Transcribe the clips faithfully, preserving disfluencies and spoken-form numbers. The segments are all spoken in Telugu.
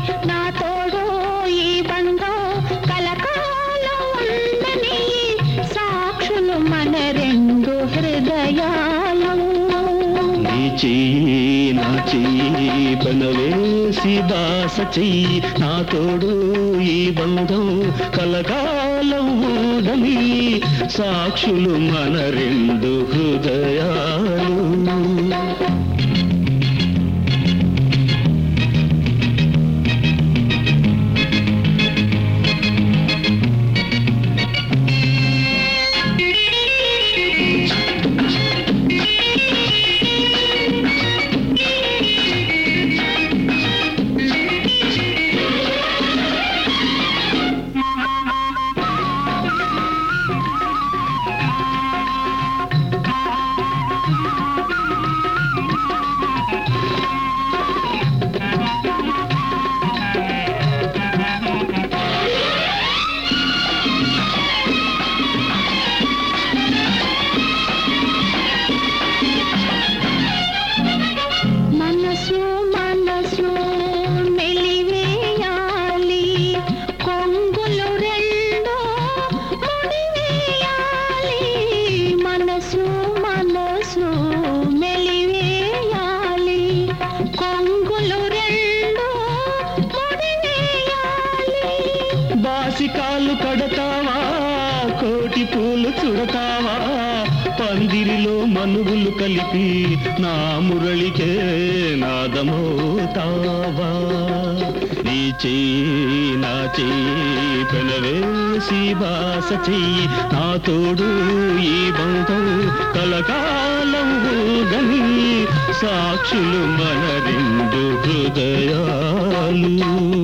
నా తోడు ఈ బంధం కలకాలం ఉండని సాక్షులు మన రెండు హృదయాలు. నీ చెయ్యి నా చెయ్యి పెనవేసి బాస చెయ్యి నా తోడు ఈ బంధం కలకాలం ఉండని సాక్షులు మన రెండు హృదయాలు. బాసికాలు కడతావా కోటి పూలు చుడతావా పందిరిలో మనుగులు కలిపి నా మురళికే నాదమోతావా. నీ చెయ్యి నా చెయ్యి పెనవేసి బాస చెయ్యి నా తోడు ఈ బంధం కలకాలం గని సాక్షులు మన రెండు హృదయాలు.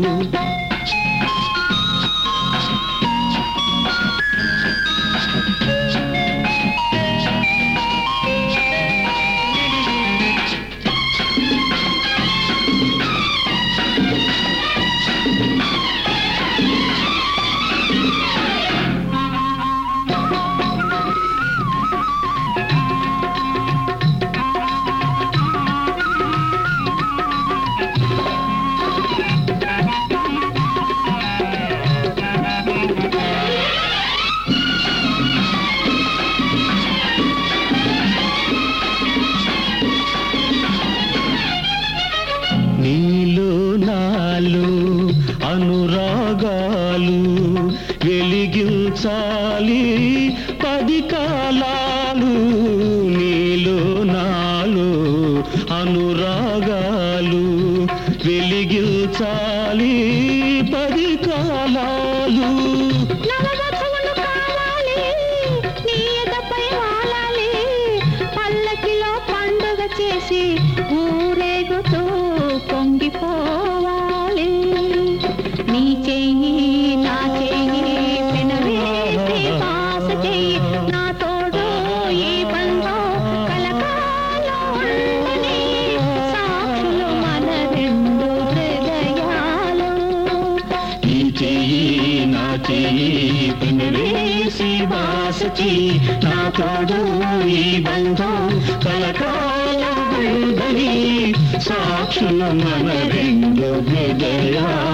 నీలో నాలో అనురాగాలు వెలిగించాలి పది కాలాలు. నీలో నాలో అనురాగాలు వెలిగించాలి పది కాలాలు. పల్లకిలో పండుగ చేసి ఊరేగుతూ పొంగిపోవాలి. నీ చెయ్యి నా చెయ్యి పెనవేసి బాస చెయ్యి నా తోడు ఈ బంధం కలకాలం ఉండని సాక్షులు మన రెండు హృదయాలు. నీ చెయ్యి నా చెయ్యి పెనవేసి బాస చెయ్యి నా తోడు ఈ బంధం కలకాలం ఉండని సాక్షులు మన రెండు హృదయాలు.